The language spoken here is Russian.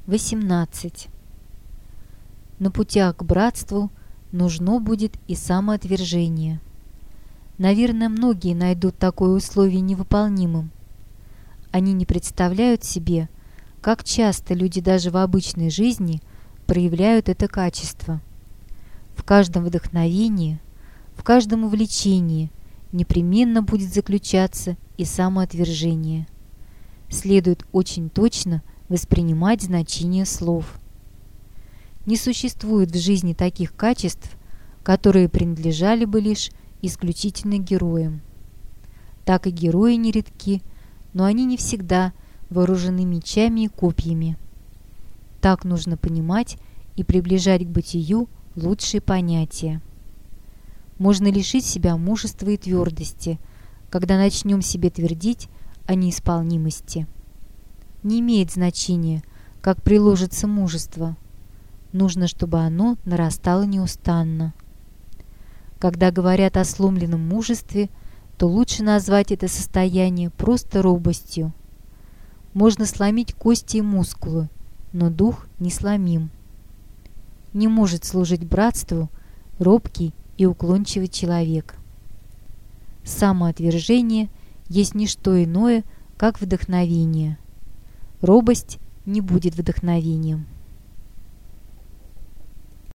18. На путях к братству нужно будет и самоотвержение. Наверное, многие найдут такое условие невыполнимым. Они не представляют себе, как часто люди даже в обычной жизни проявляют это качество. В каждом вдохновении, в каждом увлечении непременно будет заключаться и самоотвержение. Следует очень точно воспринимать значение слов. Не существует в жизни таких качеств, которые принадлежали бы лишь исключительно героям. Так и герои нередки, но они не всегда вооружены мечами и копьями. Так нужно понимать и приближать к бытию лучшие понятия. Можно лишить себя мужества и твердости, когда начнем себе твердить о неисполнимости. Не имеет значения, как приложится мужество. Нужно, чтобы оно нарастало неустанно. Когда говорят о сломленном мужестве, то лучше назвать это состояние просто робостью. Можно сломить кости и мускулы, но дух не сломим. Не может служить братству робкий и уклончивый человек. Самоотвержение есть не что иное, как вдохновение. Робость не будет вдохновением.